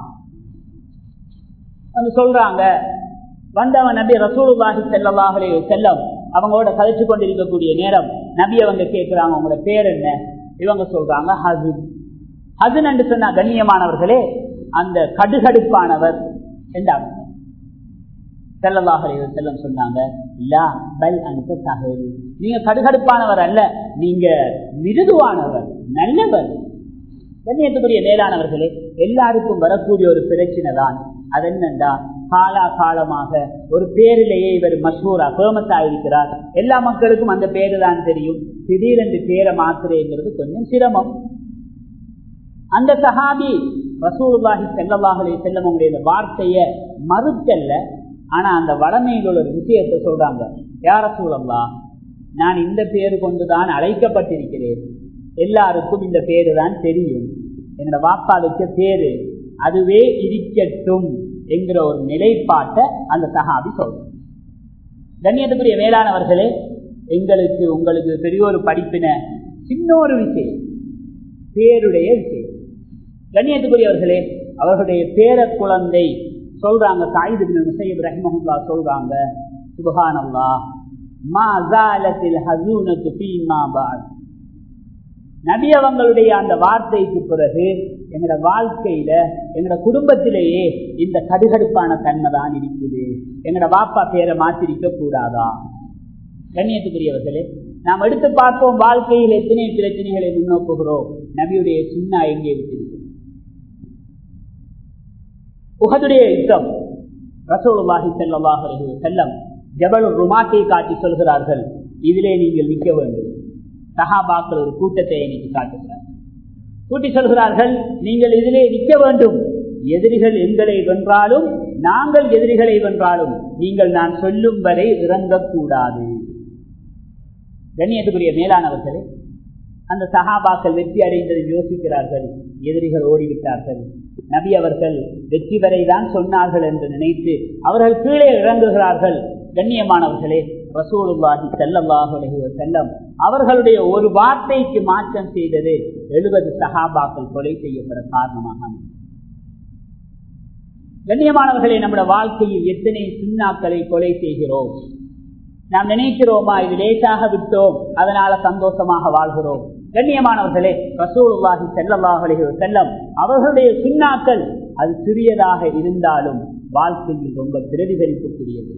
வந்து சொல்றாங்க, வந்தவன் நபி ரசூலுல்லாஹி ஸல்லல்லாஹு அலைஹி வஸல்லம் அவங்களோட கழிச்சு கொண்டிருக்கக்கூடிய நேரம் நபி அவங்க கேட்கிறாங்க, உங்களோட பேர் என்ன? இவங்க சொல்றாங்க ஹஸன். ஹஸன் என்று சொன்னா கண்ணியமானவர்களே, அந்த கடுகடுப்பானவர் என்றாங்க. ஸல்லல்லாஹு அலைஹி வஸல்லம் சொன்னாங்க, லா பல் அன்த சஹல், நீங்க கடுகடுப்பானவர் அல்ல, நீங்க மிருதுவானவர், நல்லவர். கண்ணியத்துக்குரிய மேலானவர்களே, எல்லாருக்கும் வரக்கூடிய ஒரு பிரச்சனை தான் அது என்னண்டா, காலா காலமாக ஒரு பேரிலேயே இவர் மஷ்ஹூரா ஃபேமஸா இருக்கிறார், எல்லா மக்களுக்கும் அந்த பேரு தான் தெரியும், திடீரென்று பேரை மாத்துறேங்கிறது கொஞ்சம் சிரமம். அந்த சஹாபி ரசூலுல்லாஹி ஸல்லல்லாஹு அலைஹி வஸல்லம் உங்களுடைய வார்த்தைய மறுக்கல்ல, ஆனா அந்த வடமையில் உள்ள விஷயத்தை சொல்றாங்க, யா ரசூலல்லாஹ், நான் இந்த பேரு கொண்டுதான் அழைக்கப்பட்டிருக்கிறேன், எல்லாருக்கும் இந்த பேரு தான் தெரியும், என்னோட வாப்பா வச்ச பேரு அதுவே இருக்கட்டும் என்கிற ஒரு நிலைப்பாட்டை அந்த சஹாபி சொல்றாங்க. கண்ணியத்துக்குரிய மேலானவர்களே, எங்களுக்கு உங்களுக்கு பெரிய ஒரு படிப்பின சின்ன ஒரு விஷயம், பேருடைய விஷயம். கண்ணியத்துக்குரியவர்களே, அவர்களுடைய பேர குழந்தை சொல்றாங்க, சயீத் இப்னு முஸய்யப் ரஹ்மத்துல்லாஹ் சொல்றாங்க, சுப்ஹானல்லாஹ், மா ஸாலத்தில் ஹஸூனத்து ஃபீமா பஅத். நபி அவங்களுடைய அந்த வார்த்தைக்கு பிறகு எங்களோட வாழ்க்கையில எங்களோட குடும்பத்திலேயே இந்த கடுகடுப்பான தன்மை தான் இருக்குது, எங்களோட வாப்பா பேரை மாற்றிருக்க கூடாதா? கண்ணியத்துக்குரியவர்களே, நாம் எடுத்து பார்ப்போம், வாழ்க்கையில் எத்தனை பிரச்சனைகளை முன்னோக்குகிறோம், நபியுடைய சுன்னா எங்கே விட்டிருக்கு? உஹதுடைய யுத்தம், ரசூலுல்லாஹி ஸல்லல்லாஹு அலைஹி வஸல்லம் ஜபலுர் ருமாத்தை காட்டி சொல்கிறார்கள், இதிலே நீங்கள் நிற்க வேண்டும். சஹாபாக்கள் ஒரு கூட்டத்தை இன்னைக்கு காட்டுகிறார்கள், கூட்டி சொல்கிறார்கள், நீங்கள் இதிலே நிற்க வேண்டும், எதிரிகள் எங்களை வென்றாலும் நாங்கள் எதிரிகளை வென்றாலும் நீங்கள் நான் சொல்லும் வரை இறங்கக்கூடாது. கண்ணியத்துக்குரிய மேலானவர்களே, அந்த சஹாபாக்கள் வெற்றி அடைந்ததை யோசிக்கிறார்கள். எதிரிகள் ஓடிவிட்டார்கள். நபி அவர்கள் வெற்றி வரைதான் சொன்னார்கள் என்று நினைத்து அவர்கள் கீழே இறங்குகிறார்கள். கண்ணியமானவர்களே, ரசூலுல்லாஹி ஸல்லல்லாஹு அலைஹி வஸல்லம் அவர்களுடைய ஒரு வார்த்தைக்கு மாற்றம் செய்தது எழுபது சஹாபாக்கள் கொலை செய்யப்பட காரணமாக. கண்ணியமானவர்களே, நம்முடைய வாழ்க்கையில் எத்தனை சுன்னாக்களை கொலை செய்கிறோம். நாம் நினைக்கிறோமா இது லேசாக விட்டோம் அதனால சந்தோஷமாக வாழ்கிறோம். கண்ணியமானவர்களே, ரசூலுல்லாஹி ஸல்லல்லாஹு அலைஹி வஸல்லம் அவர்களுடைய சுன்னாக்கள் அது சிறியதாக இருந்தாலும் வாழ்க்கையில் ரொம்ப பிரதிபலிக்கக்கூடியது.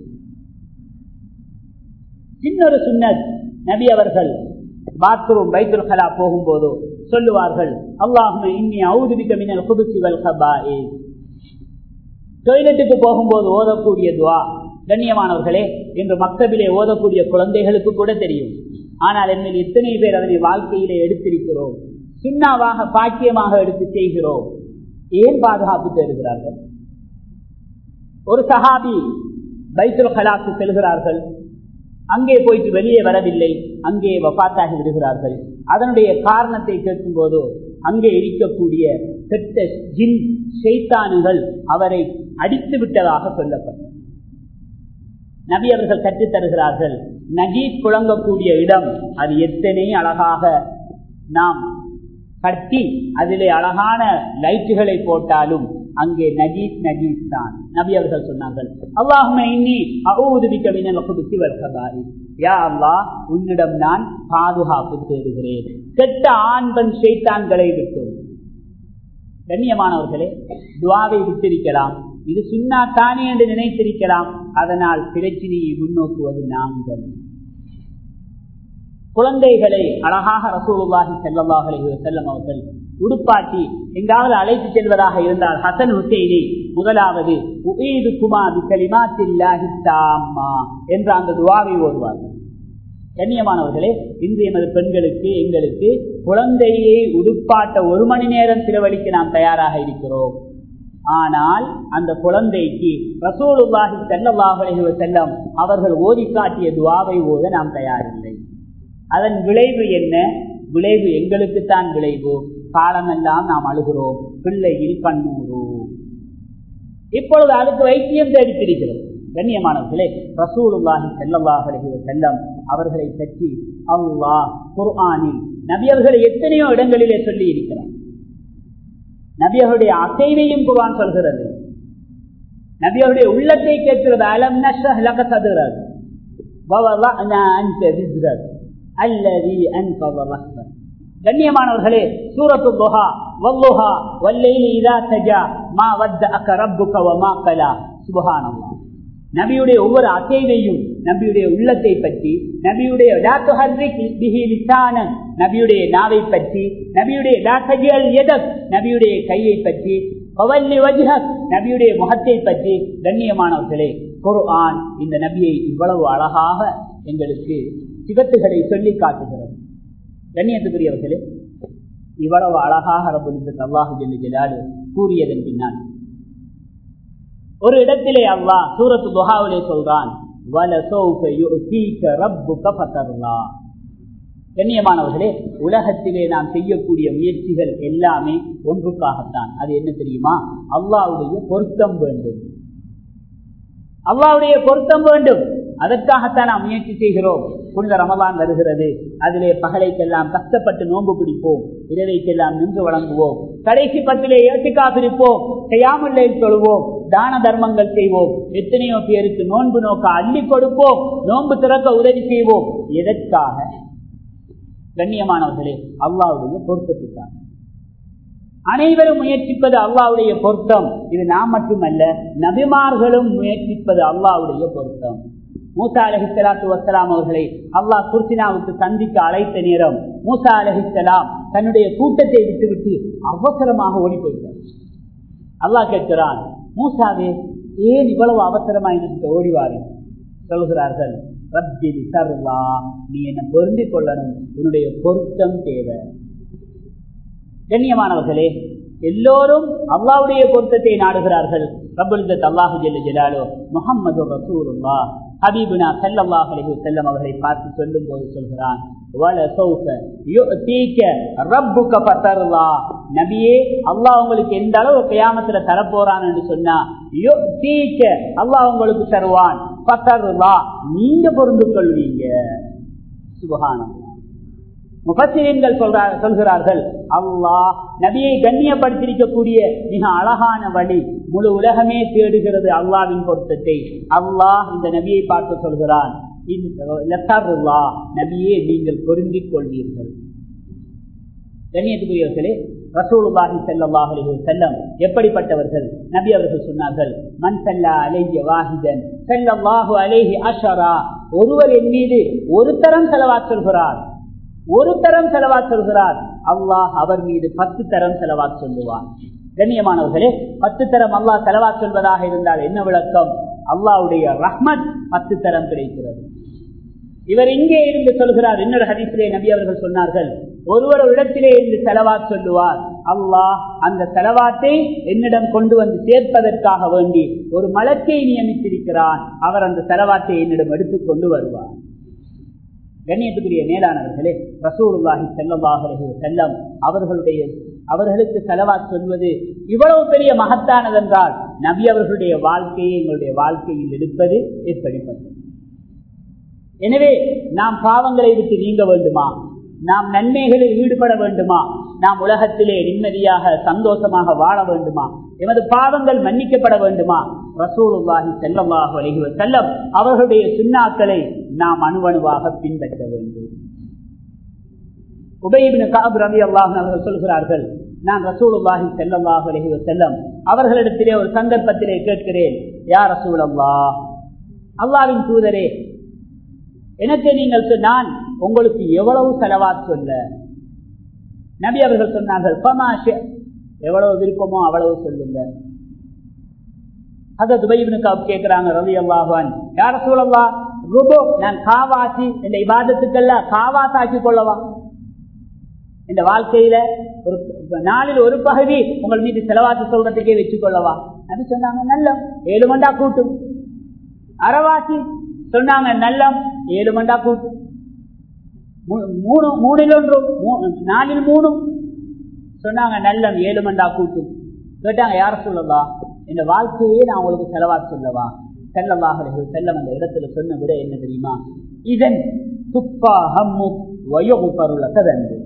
இன்னொரு சுன்னத், நபி அவர்கள் பாத்ரூம் பைத்துல் கலா போகும்போது சொல்லுவார்கள், அல்லாஹும்ம இன்னி அஊது பிக மினல் குபுஸி வல் கபாயிஸ். டாய்லெட்டுக்கு போகும்போது ஓதக்கூடிய துஆ. கண்ணியமானவர்களே, இன்று மக்தபிலே ஓதக்கூடிய குழந்தைகளுக்கு கூட தெரியும். ஆனால் என்னில் எத்தனை பேர் அதனை வாழ்க்கையிலே எடுத்திருக்கிறோம், சுன்னாவாக பாக்கியமாக எடுத்து செய்கிறோம். ஏன் பாதுகாப்பு தேடுகிறார்கள்? ஒரு சஹாபி பைத்துல் கலாக்கு செல்கிறார்கள். அங்கே போயிட்டு வெளியே வரவில்லை, அங்கே வஃபாத்தாகி விடுகிறார்கள். அதனுடைய காரணத்தை கேட்கும் போது அங்கே இருக்கக்கூடிய கெட்ட ஜின் ஷைத்தானுகள் அவரை அடித்து விட்டதாக சொல்லப்பட்டது. நபி அவர்கள் கற்றுத் தருகிறார்கள், நஜீஸ் புழங்கக்கூடிய இடம் அது எத்தனை அழகாக நாம் கட்டி அதிலே அழகான லைட்டுகளை போட்டாலும் அங்கே நஜீஸ் நஜீஸ் தான். நபி அவர்கள் சொன்னார்கள், அல்லாஹும்ம இன்னி அஊது பிக மினல் குபுஸி வல் கபாயிஸ். யா அல்லாஹ், உன்னிடம் நான் பாதுகாப்பு தேடுகிறேன் கெட்ட ஆண் பெண் ஷைத்தான்களை விட்டும். கண்ணியமானவர்களே, துஆவை விட்டிருக்கலாம், இது சுன்னா தானே என்று நினைத்திருக்கலாம். அதனால் பிரச்சனையை முன்னோக்குவது நாங்கள். குழந்தைகளை அழகாக ரசூலுல்லாஹி ஸல்லல்லாஹு அலைஹி வஸல்லம் அவர்கள் உடுப்பாட்டி எங்காவது அழைத்து செல்வதாக இருந்தால் ஹசன் ஹுசைனை முதலாவது உஈதுகுமா பிகலிமாத்தில்லாஹி தாம்மா என்ற அந்த துஆவை ஓதுவார்கள். கண்ணியமானவர்களே, இன்று எமது பெண்களுக்கு எங்களுக்கு குழந்தையை உடுப்பாட்ட ஒரு மணி நேரம் செலவழிக்க நாம் தயாராக இருக்கிறோம். ஆனால் அந்த குழந்தைக்கு ரசூலுல்லாஹி ஸல்லல்லாஹு அலைஹி வஸல்லம் அவர்கள் ஓதி காட்டிய துஆவை ஓத நாம் தயாரில்லை. அதன் விளைவு என்ன? விளைவு எங்களுக்குத்தான் விளைவு. காலமெல்லாம் நாம் அழுகிறோம், பிள்ளையில் கண்ணூறு. இப்பொழுது அதுக்கு வைத்தியம் தேடித்திருக்கிறோம். கண்ணியமானவர்களே, ரசூலுல்லாஹி ஸல்லல்லாஹு அலைஹி வஸல்லம் அவர்களை பற்றி அல்லாஹ் குர்ஆனில் நபி அவர்களை எத்தனையோ இடங்களிலே சொல்லி இருக்கிறார். நபி அவருடைய அசைவையும் குர்ஆன் சொல்கிறது. நபி அவருடைய உள்ளத்தை கேட்கிறது. அலம் நஷ்ரஹ் லக சத்ரக் வ வதஅனா அன்க விஸ்ரக் அல்லதி அன்கத ரஹ்பக். கண்ணியமானவர்களே, சூரத்துல் துஹா வல்லுஹா வல்லைலி இதா சஜா மா வத்தஅக ரப்புக வமா கலா. சுப்ஹானல்லாஹ். நபியுடைய ஒவ்வொரு அசைவையும், நபியுடைய உள்ளத்தை பற்றி, நபியுடைய லா துஹர்ரிக் பிஹி லிசானன், நபியுடைய நாவை பற்றி, நபியுடைய லா தஜல் யதக், நபியுடைய கையை பற்றி, வவல்லி வஜ்ஹக், நபியுடைய முகத்தை பற்றி. கண்ணியமானவர்களே, குர்ஆன் இந்த நபியை இவ்வளவு அழகாக எங்களுக்கு சிவத்துகளை சொல்லி காட்டுகிறது. கண்ணியத்துக்குரியவர்களே, இவ்வளவு அழகாக ரப்பல் இஸ்ஸத் அல்லாஹ் ஜல்ல ஜலாலுஹு கூறியதன் பின்னால் ஒரு இடத்திலே அல்லாஹ் சூரத்து துஹாவிலே சொல்றான், வலசௌஃப யுஅதீக ரப்புக ஃபதர்லா. கண்ணியமானவர்களே, உலகத்திலே நாம் செய்யக்கூடிய முயற்சிகள் எல்லாமே ஒன்றுக்காகத்தான். அது என்ன தெரியுமா? அல்லாஹ்வுடைய பொருத்தம் வேண்டும். அல்லாஹ்வுடைய பொருத்தம் வேண்டும். அதற்காகத்தான் நாம் முயற்சி செய்கிறோம். புனித ரமலான் வருகிறது. அதிலே பகலைக்கெல்லாம் கஷ்டப்பட்டு நோன்பு பிடிப்போம், இரவைக்கெல்லாம் நின்று வழங்குவோம், கடைசி பத்திலே ஏத்திக்காப் இருப்போம், கையாமுல்லை தொழுவோம், தான தர்மங்கள் செய்வோம், எத்தனையோ பேருக்கு நோன்பு நோக்க அள்ளி கொடுப்போம், நோன்பு திறக்க உதவி செய்வோம். எதற்காக? கண்ணியமானவர்களே, அல்லாஹ்வுடைய பொருத்தத்துக்காக. அனைவரும் முயற்சிப்பது அல்லாஹ்வுடைய பொருத்தம். இது நாம் மட்டுமல்ல, நபிமார்களும் முயற்சிப்பது அல்லாஹ்வுடைய பொருத்தம். மூசா அலைஹிஸ்ஸலாத்து வஸ்ஸலாம் அவர்களை அல்லாஹ் குர்சினாவுக்கு சந்திக்க அழைத்த நேரம் மூசா அலைஹிஸ்ஸலாம் தன்னுடைய கூட்டத்தை விட்டுவிட்டு அவசரமாக ஓடி போயிட்டார். அல்லாஹ் கேட்கிறான், மூசாவே ஏன் இவ்வளவு அவசரமா எனக்கு ஓடிவாரு? சொல்கிறார்கள், ரப்பில் சர்வா, நீ என்ன பொருந்திக் கொள்ளணும், உன்னுடைய பொருத்தம் தேவை. கண்ணியமானவர்களே, எல்லோரும் அல்லாஹ்வுடைய பொருத்தத்தை நாடுகிறார்கள். ரப்பல் இஸ்ஸத் அல்லாஹு ஜல்ல ஜலாலுஹு முஹம்மது ரசூலுல்லாஹ் ஹபீபுனா ஸல்லல்லாஹு அலைஹி வஸல்லம் அவர்களை பார்த்து சொல்லும் போது சொல்கிறான், வல சௌஃப யுஅதீக ரப்புக ஃபதர்லா. நபியே, அல்லாஹ் உங்களுக்கு எந்த அளவு கியாமத்துல தர போறான் என்று சொன்னா, யுஅதீக அல்லாஹ் உங்களுக்கு தருவான், ஃபதர்லா நீங்க பொருந்து கொள்வீங்க. சுப்ஹானல்லாஹ். முஃபஸ்ஸிரீன்கள் சொல்கிறார்கள், அல்லாஹ் நபியை கண்ணியப்படுத்தியிருக்கக்கூடிய மிக அழகான வழி. முழு உலகமே தேடுகிறது அல்லாஹ்வின் பொருத்தத்தை. அல்லாஹ் இந்த நபியை பார்த்து சொல்கிறான், நபியே நீங்கள் பொருந்திக் கொள்வீர்கள். கண்ணியத்துக்குரியவர்களே, ரசூலுல்லாஹி ஸல்லல்லாஹு அலைஹி வஸல்லம் எப்படிப்பட்டவர்கள்? நபி அவர்கள் சொன்னார்கள், மன் ஸல்லா அலைஹி வாஹிதன் ஸல்லல்லாஹு அலைஹி அஷரா. ஒருவர் என் மீது ஒரு தரம் ஸலவாத் சொல்கிறார், ஒரு தரம் செலவாத் சொல்கிறார், அல்லாஹ் அவர் மீது பத்து தரம் செலவாத் சொல்லுவார். கண்ணியமானவர்களே, பத்து தரம் அல்லாஹ் செலவாத் சொல்வதாக இருந்தால் என்ன விளக்கம்? அல்லாஹ்வுடைய ரஹ்மத் பத்து தரம் கிடைக்கிறது. இவர் இங்கே இருந்து சொல்கிறார். இன்னொரு ஹதீஸிலே நபி அவர்கள் சொன்னார்கள், ஒருவர் ஒரு இடத்திலே இருந்து செலவாத் சொல்லுவார், அல்லாஹ் அந்த செலவாத்தை என்னிடம் கொண்டு வந்து சேர்ப்பதற்காக வேண்டி ஒரு மலக்கை நியமித்திருக்கிறான். அவர் அந்த செலவாத்தை என்னிடம் எடுத்துக் கொண்டு வருவார். கண்ணியத்துக்குரிய மேலானவர்களே, ரசூலுல்லாஹி ஸல்லல்லாஹு அலைஹி வஸல்லம் அவர்களுடைய அவர்களுக்கு ஸலவாத் சொல்வது இவ்வளவு பெரிய மகத்தானதென்றால் நபி அவர்களுடைய வாழ்க்கையை எங்களுடைய வாழ்க்கையில் எடுப்பது எப்படிப்பட்டது? எனவே நாம் பாவங்களை விட்டு நீங்க வேண்டுமா? நாம் நன்மைகளில் ஈடுபட வேண்டுமா? நாம் உலகத்திலே நிம்மதியாக சந்தோஷமாக வாழ வேண்டுமா? எமது பாவங்கள் மன்னிக்கப்பட வேண்டுமா? ரசூலுல்லாஹி ஸல்லல்லாஹு அலைஹி வஸல்லம் அவர்களுடைய சுன்னாக்களை நாம் அணுவணுவாக பின்பற்ற வேண்டும். உபய் இப்னு கஅப் ரலியல்லாஹு அன்ஹு அவர்கள் சொல்கிறார்கள், நான் ரசூலுல்லாஹி ஸல்லல்லாஹு அலைஹி வஸல்லம் அவர்களிடத்திலே ஒரு சந்தர்ப்பத்திலே கேட்கிறேன், யா ரசூலல்லாஹ், அல்லாஹ்வின் தூதரே, எனக்கு நீங்கள் நான் உங்களுக்கு எவ்வளவு ஸலவாத் சொல்ல? நபி அவர்கள் சொன்னார்கள், ஃபமாஷ, எவ்வளவு விருப்பமோ அவ்வளவு சொல்லுங்க. ஹதரத் உபய் இப்னு கஅப் கேக்குறாங்க ரலியல்லாஹு அன்ஹு, யா ரசூலல்லாஹ், ருபு, நான் காவாசி இந்த இபாதத்துக்கெல்லாம் காவாசாக்கி கொள்ளவா? இந்த வாழ்க்கையில ஒரு நாளில் ஒரு பகுதி உங்கள் மீது செலவாத்து சொல்றதுக்கே வச்சு கொள்ளவா? அது சொன்னாங்க, நல்லம், ஏழு மண்டா கூட்டும். அறவாசி சொன்னாங்க, நல்லம், ஏழு மண்டா கூட்டும். மூணு மூணில் ஒன்றும் நாலில் மூணும் சொன்னாங்க, நல்லம், ஏழு மண்டா கூட்டும். கேட்டாங்க, யார சொல்லவா? இந்த வாழ்க்கையே நான் உங்களுக்கு செலவாத்து சொல்லவா? ஸல்லல்லாஹு அலைஹி வஸல்லம் அந்த இடத்துல சொன்ன விட என்ன தெரியுமா? இதன் துப்பா ஹம்மு வயுஃபரு லக தன்பு.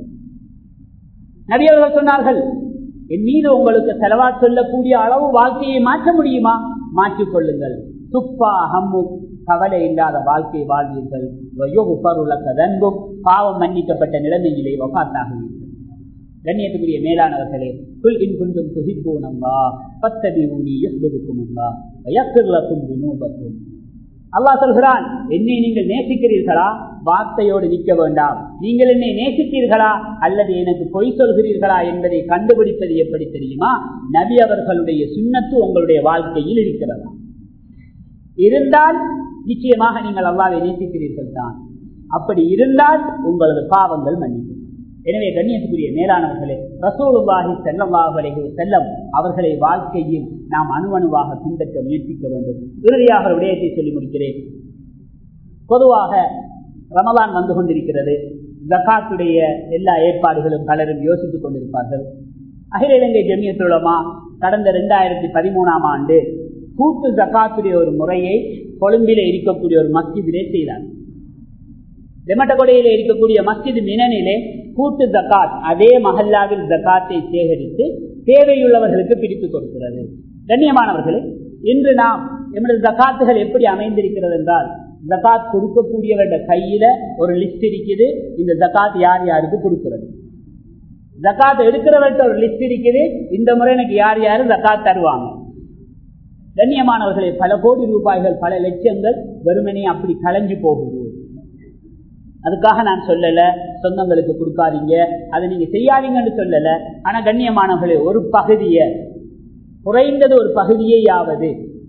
நபி அவர்கள் சொன்னார்கள், என் மீது உங்களுக்கு செலவாத் சொல்லக்கூடிய அளவு வாழ்க்கையை மாற்ற முடியுமா? மாற்றிக் கொள்ளுங்கள். துப்பா ஹம்மு, கவலை இல்லாத வாழ்க்கை வாழ்வீர்கள். வயுஃபரு லக தன்பு, பாவம் மன்னிக்கப்பட்ட நிலைமையிலே வஃபாத்தாகுவீர்கள். கண்ணியத்துக்குரிய மேலானவர்களே, குல் இன் குன்தும் துஹிப்பூனல்லாஹ் ஃபத்தபிஊனி யுஹ்பிபுக்குமுல்லாஹ் வயக்ஃபிர் லக்கும் துனூபக்கும். அல்லாஹ் சொல்கிறான், என்னை நீங்கள் நேசிக்கிறீர்களா? வார்த்தையோடு நிற்க வேண்டாம். நீங்கள் என்னை நேசித்தீர்களா அல்லது எனக்கு பொய் சொல்கிறீர்களா என்பதை கண்டுபிடிப்பது எப்படி தெரியுமா? நபி அவர்களுடைய சுன்னத்து உங்களுடைய வாழ்க்கையில் இருக்கிறதா? இருந்தால் நிச்சயமாக நீங்கள் அல்லாஹ்வை நேசிக்கிறீர்கள் தான். அப்படி இருந்தால் உங்களது பாவங்கள் மன்னிக்கும். எனவே கண்ணியத்துக்குரிய மேலானவர்களே, ரசூலுல்லாஹி ஸல்லல்லாஹு அலைஹி வஸல்லம் அவர்களை வாழ்க்கையில் நாம் அணுவணுவாக பின்பற்ற முயற்சிக்க வேண்டும். இறுதியாக ஒரு விடயத்தை சொல்லி முடிக்கிறேன். பொதுவாக ரமலான் வந்து கொண்டிருக்கிறது. ஜகாத்துடைய எல்லா ஏற்பாடுகளும் பலரும் யோசித்துக் கொண்டிருப்பார்கள். அகில இலங்கை ஜமியத்துல் உலமா கடந்த இரண்டாயிரத்தி பதிமூணாம் ஆண்டு கூட்டு ஜகாத்துடைய ஒரு முறையை கொழும்பிலே இருக்கக்கூடிய ஒரு மஸ்ஜிதிலே செய்தார். தெமட்டகொடையிலே இருக்கக்கூடிய மஸ்ஜித் மினனிலே கூட்டு ஜகாத், அதே மஹல்லாவில் ஜகாத்தை சேகரித்து தேவையுள்ளவர்களுக்கு பிரித்து கொடுக்கிறது. கண்ணியமானவர்களே, இன்று நாம் எமது ஜகாத்துகள் எப்படி அமைந்திருக்கிறது என்றால், ஜகாத் கொடுக்கக்கூடியவருடைய கையில ஒரு லிஸ்ட் இருக்குது. இந்த ஜகாத் யார் யாருக்கு கொடுக்கிறது, ஜகாத் எடுக்கிறவர்கிட்ட ஒரு லிஸ்ட் இருக்குது. இந்த முறை எனக்கு யார் யாரு ஜகாத் தருவாங்க. கண்ணியமானவர்களே, பல கோடி ரூபாய்கள், பல லட்சங்கள் வெறுமனே அப்படி கலைஞ்சு போகுது. அதுக்காக நான் சொல்லல சொந்தங்களுக்கு கொடுக்காதீங்க, அதை நீங்க செய்யாதீங்கன்னு சொல்லல. ஆனா கண்ணியமானவர்களே, ஒரு பகுதியை, குறைந்தது ஒரு பகுதியையாவது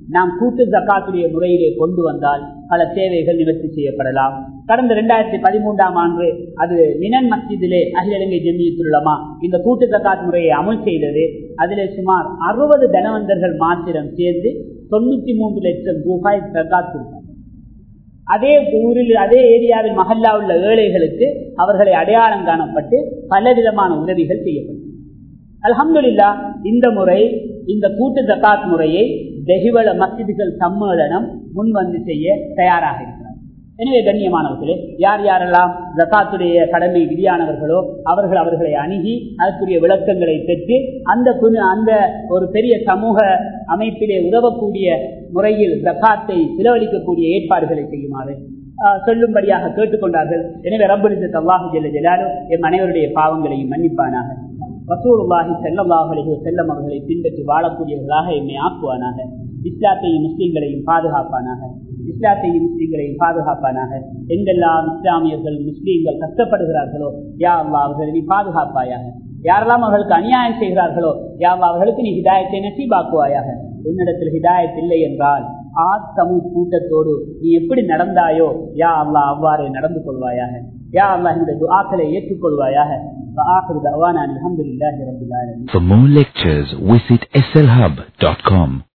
நாம் கூட்டு ஜக்காத்துடைய முறையிலே கொண்டு வந்தால் பல தேவைகள் நிவர்த்தி செய்யப்படலாம். கடந்த இரண்டாயிரத்தி பதிமூன்றாம் ஆண்டு அது மினன் மஸ்ஜிதிலே அகில இலங்கை ஜம்மியத்துல் உலமா இந்த கூட்டு ஜக்காத் முறையை அமல் செய்தது. அதிலே சுமார் அறுபது தனவந்தர்கள் மாத்திரம் சேர்ந்து தொண்ணூத்தி மூன்று லட்சம் ரூபாய் ஜக்காத் கொடுத்தார். அதே ஊரில் அதே ஏரியாவில் மஹல்லா உள்ள ஏழைகளுக்கு அவர்களை அடையாளம் காணப்பட்டு பலவிதமான உதவிகள் செய்யப்பட்டது. அல்ஹம்துலில்லாஹ் இந்த முறை இந்த கூட்டு ஜக்காத் முறையை தெஹிவல மஸ்ஜிதுகள் சம்மேளனம் முன்வந்து செய்ய தயாராக இருக்கிறார். எனவே கண்ணியமானவர்களே, யார் யாரெல்லாம் ஜக்காத்துடைய கடமை விதியானவர்களோ அவர்கள் அவர்களை அணுகி அதற்குரிய விளக்கங்களை பெற்று அந்த அந்த ஒரு பெரிய சமூக அமைப்பிலே உதவக்கூடிய முறையில் ஜக்காத்தை செலவழிக்கக்கூடிய ஏற்பாடுகளை செய்யுமாறு சொல்லும்படியாக கேட்டுக்கொண்டார்கள். எனவே ரப்பல் இஸ்ஸத் அல்லாஹ் ஜல்ல ஜலாலுஹு எம் அனைவருடைய பாவங்களையும் மன்னிப்பானாக. ரசூலுல்லாஹி ஸல்லல்லாஹு அலைஹி வஸல்லம் அவர்களை பின்பற்றி வாழக்கூடியவர்களாக எம்மை ஆக்குவானாக. இஸ்லாத்தையும் முஸ்லிம்களையும் பாதுகாப்பானாக. இஸ்லாத்தையும் முஸ்லிம்களையும் பாதுகாப்பானாக. எங்கெல்லாம் இஸ்லாமியர்கள் முஸ்லீம்கள் கஷ்டப்படுகிறார்களோ யா அல்லாஹ் அவர்களை நீ பாதுகாப்பாயாக. யாரெல்லாம் அவர்களுக்கு அநியாயம் செய்கிறார்களோ யா அல்லாஹ் அவர்களுக்கு நீ ஹிதாயத்தை நசீபாக்குவாயாக. உன்னிடத்தில் ஹிதாயத் இல்லை என்றால் ஆத்தமு கூட்டத்தோடு நீ எப்படி நடந்தாயோ யா அல்லாஹ் அவ்வாறு நடந்து கொள்வாயாக. யா அல்லாஹ் இந்த துஆக்களை ஏற்றுக்கொள்வாயாக. For more lectures, visit S L hub dot com.